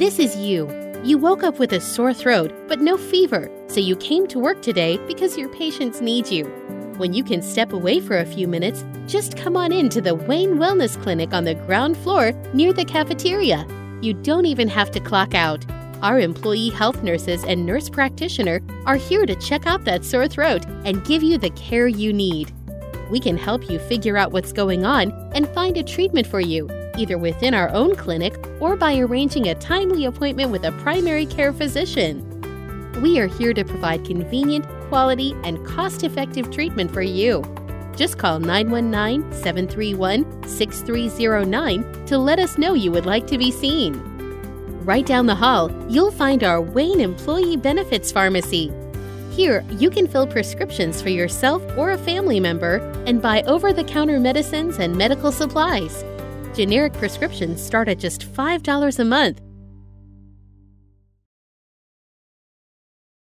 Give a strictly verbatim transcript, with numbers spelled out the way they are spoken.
This is you. You woke up with a sore throat, but no fever, so you came to work today because your patients need you. When you can step away for a few minutes, just come on in to the Wayne Wellness Clinic on the ground floor near the cafeteria. You don't even have to clock out. Our employee health nurses and nurse practitioner are here to check out that sore throat and give you the care you need. We can help you figure out what's going on and find a treatment for you, either within our own clinic or by arranging a timely appointment with a primary care physician. We are here to provide convenient, quality, and cost-effective treatment for you. Just call nine one nine, seven three one, six three zero nine to let us know you would like to be seen. Right down the hall, you'll find our Wayne Employee Benefits Pharmacy. Here, you can fill prescriptions for yourself or a family member and buy over-the-counter medicines and medical supplies. Generic prescriptions start at just five dollars a month,